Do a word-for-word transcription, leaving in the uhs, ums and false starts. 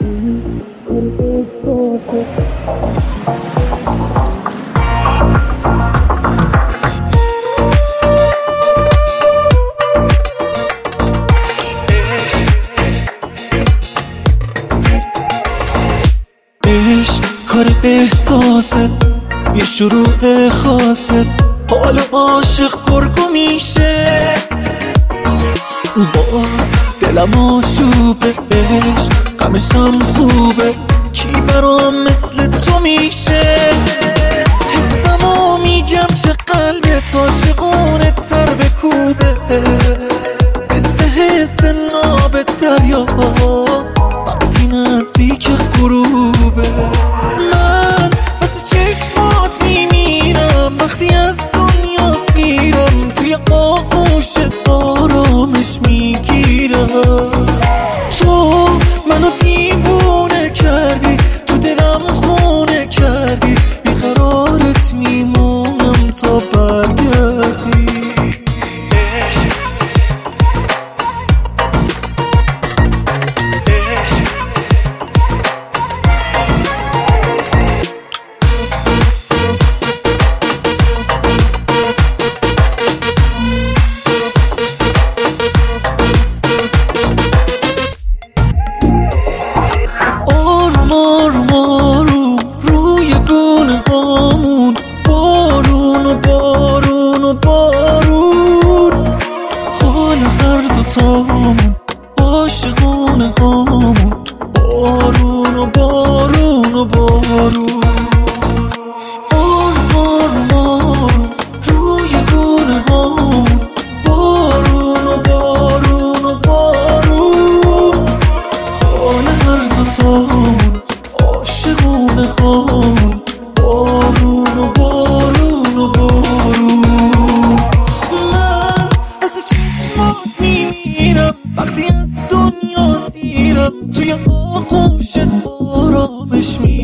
عشق کار احساسه، یه شروع خاصه، حال عاشق گرگو میشه. باز دلم آشوبه، عشق غمشم خوبه، کی برام مثل تو میشه؟ حسمو میگم چه قلبت عاشقونه تر به کوبه، مثل حس ناب دریا وقتی نزدیک غروبه. من واسه چشمات میمیرم وقتی از دنیا سیرم، توی آغوش آرامش میگیرم. تو منو دیوونه کردی، تو دلم خونه کردی، بیقرارت میمونم تا برگردی. بارون و بارون و بارون، حال هر دوتامون عاشقونه هامون. بارون و بارون و بارون، بارون بارون روی گونه هامون. بارون و بارون و بارون، حال هر دوتامون عاشقونه هامون. بارون و بارون و بارون، من از چشمات میمیرم وقتی از دنیا سیرم، توی آغوشت آرامش میگیرم.